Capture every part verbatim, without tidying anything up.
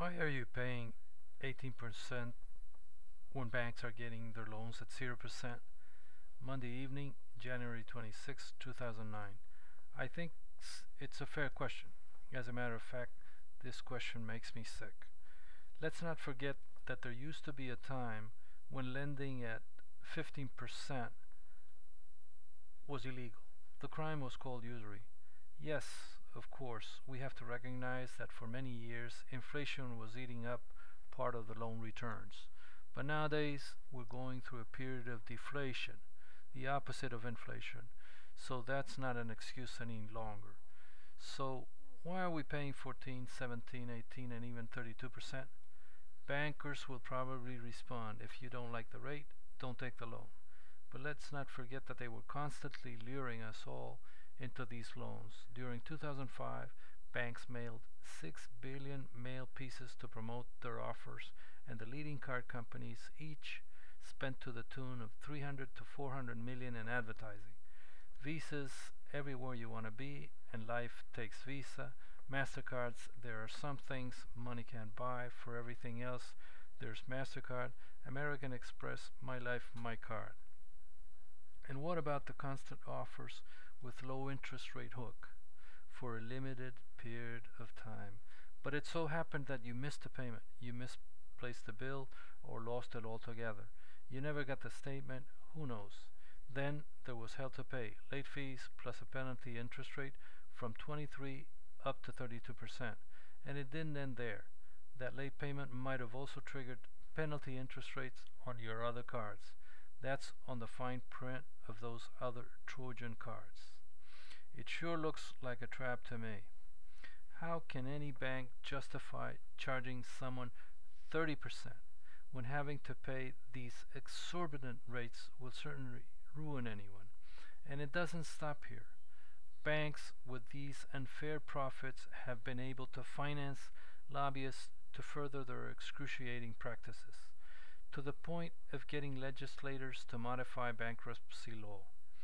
Why are you paying eighteen percent when banks are getting their loans at zero percent? Monday evening, January twenty-sixth, two thousand nine. I think it's a fair question. As a matter of fact, this question makes me sick. Let's not forget that there used to be a time when lending at fifteen percent was illegal. The crime was called usury. Yes, of course, we have to recognize that for many years inflation was eating up part of the loan returns. But nowadays we're going through a period of deflation, the opposite of inflation. So that's not an excuse any longer. So why are we paying fourteen, seventeen, eighteen, and even thirty-two percent? Bankers will probably respond, if you don't like the rate, don't take the loan. But let's not forget that they were constantly luring us all into these loans. During two thousand five, banks mailed six billion mail pieces to promote their offers, and the leading card companies each spent to the tune of three hundred to four hundred million in advertising. Visa's everywhere you want to be, and life takes Visa. MasterCards, there are some things money can't buy. For everything else, there's MasterCard. American Express, my life, my card. And what about the constant offers with low interest rate hook for a limited period of time? But it so happened that you missed a payment, you misplaced the bill, or lost it altogether. You never got the statement, who knows? Then there was hell to pay, late fees plus a penalty interest rate from twenty-three up to thirty-two percent. And it didn't end there. That late payment might have also triggered penalty interest rates on your other cards. That's on the fine print of those other Trojan cards. It sure looks like a trap to me. How can any bank justify charging someone thirty percent when having to pay these exorbitant rates will certainly ruin anyone? And it doesn't stop here. Banks with these unfair profits have been able to finance lobbyists to further their excruciating practices, to the point of getting legislators to modify bankruptcy law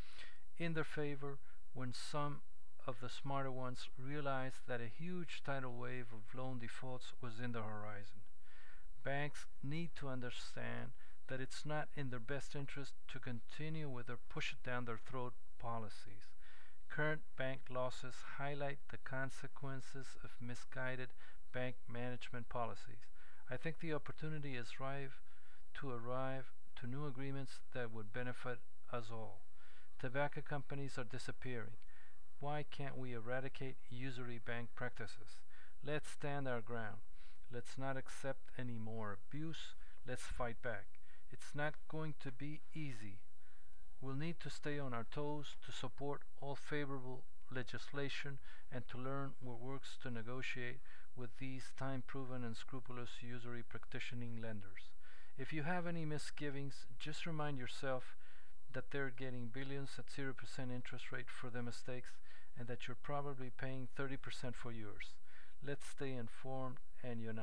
in their favor when some of the smarter ones realized that a huge tidal wave of loan defaults was in the horizon. Banks need to understand that it's not in their best interest to continue with their push it down their throat policies. Current bank losses highlight the consequences of misguided bank management policies. I think the opportunity is ripe to arrive to new agreements that would benefit us all. Tobacco companies are disappearing. Why can't we eradicate usury bank practices? Let's stand our ground. Let's not accept any more abuse. Let's fight back. It's not going to be easy. We'll need to stay on our toes to support all favorable legislation and to learn what works to negotiate with these time-proven and scrupulous usury practicing lenders. If you have any misgivings, just remind yourself that they're getting billions at zero percent interest rate for their mistakes and that you're probably paying thirty percent for yours. Let's stay informed and united.